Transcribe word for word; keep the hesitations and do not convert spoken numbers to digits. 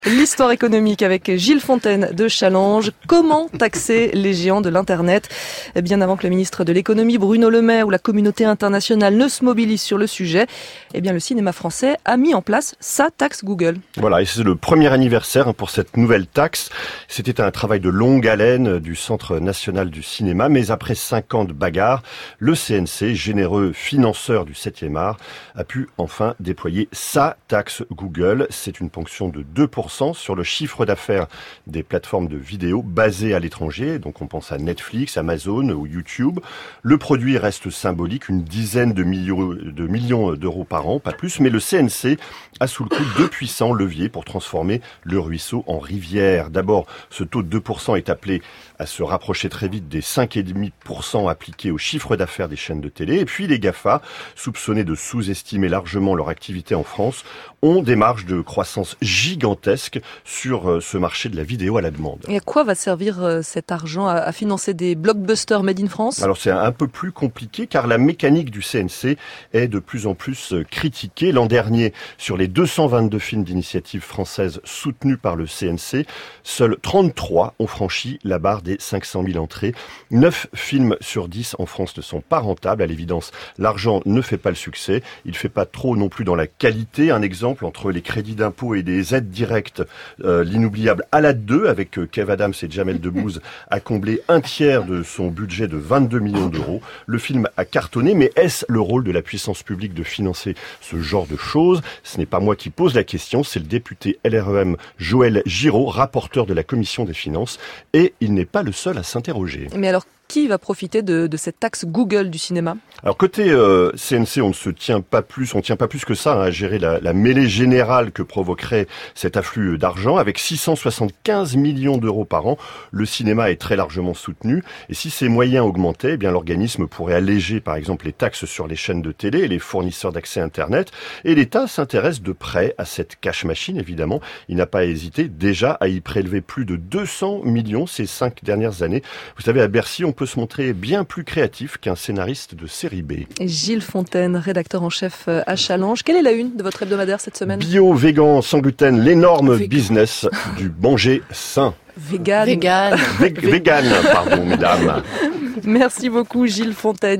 L'histoire économique avec Gilles Fontaine de Challenge. Comment taxer les géants de l'Internet ? Bien avant que le ministre de l'économie Bruno Le Maire ou la communauté internationale ne se mobilisent sur le sujet, eh bien le cinéma français a mis en place sa taxe Google. Voilà, et c'est le premier anniversaire pour cette nouvelle taxe. C'était un travail de longue haleine du Centre national du cinéma, mais après cinq ans de bagarre, le C N C, généreux financeur du septième art, a pu enfin déployer sa taxe Google. C'est une ponction de deux pour cent sur le chiffre d'affaires des plateformes de vidéos basées à l'étranger. Donc on pense à Netflix, Amazon ou YouTube. Le produit reste symbolique, une dizaine de millions, de millions d'euros par an, pas plus. Mais le C N C a sous le coude deux puissants leviers pour transformer le ruisseau en rivière. D'abord, ce taux de deux pour cent est appelé à se rapprocher très vite des cinq virgule cinq pour cent appliqués au chiffre d'affaires des chaînes de télé. Et puis les GAFA, soupçonnés de sous-estimer largement leur activité en France, ont des marges de croissance gigantesques sur ce marché de la vidéo à la demande. Et à quoi va servir cet argent à financer des blockbusters made in France ? Alors c'est un peu plus compliqué car la mécanique du C N C est de plus en plus critiquée. L'an dernier, sur les deux cent vingt-deux films d'initiative française soutenus par le C N C, seuls trente-trois ont franchi la barre des cinq cent mille entrées. neuf films sur dix en France ne sont pas rentables. À l'évidence, l'argent ne fait pas le succès. Il ne fait pas trop non plus dans la qualité. Un exemple, entre les crédits d'impôt et des aides directes, euh, l'inoubliable Alad deux, avec euh, Kev Adams et Jamel Debbouze, a comblé un tiers de son budget de vingt-deux millions d'euros. Le film a cartonné, mais est-ce le rôle de la puissance publique de financer ce genre de choses ? Ce n'est pas moi qui pose la question, c'est le député L R E M Joël Giraud, rapporteur de la Commission des Finances, et il n'est pas le seul à s'interroger. Mais alors, qui va profiter de, de cette taxe Google du cinéma ? Alors côté euh, C N C, on ne se tient pas plus, on tient pas plus que ça hein, à gérer la, la mêlée générale que provoquerait cet afflux d'argent. Avec six cent soixante-quinze millions d'euros par an, le cinéma est très largement soutenu. Et si ses moyens augmentaient, eh bien l'organisme pourrait alléger par exemple les taxes sur les chaînes de télé et les fournisseurs d'accès Internet. Et l'État s'intéresse de près à cette cash machine, évidemment. Il n'a pas hésité déjà à y prélever plus de deux cents millions ces cinq dernières années. Vous savez, à Bercy, on peut se montrer bien plus créatif qu'un scénariste de série B. Et Gilles Fontaine, rédacteur en chef à Challenge. Quelle est la une de votre hebdomadaire cette semaine ? Bio, végan, sans gluten, l'énorme Végan. business du manger sain. Vegan. Vegan. Vegan, pardon, mesdames. Merci beaucoup Gilles Fontaine.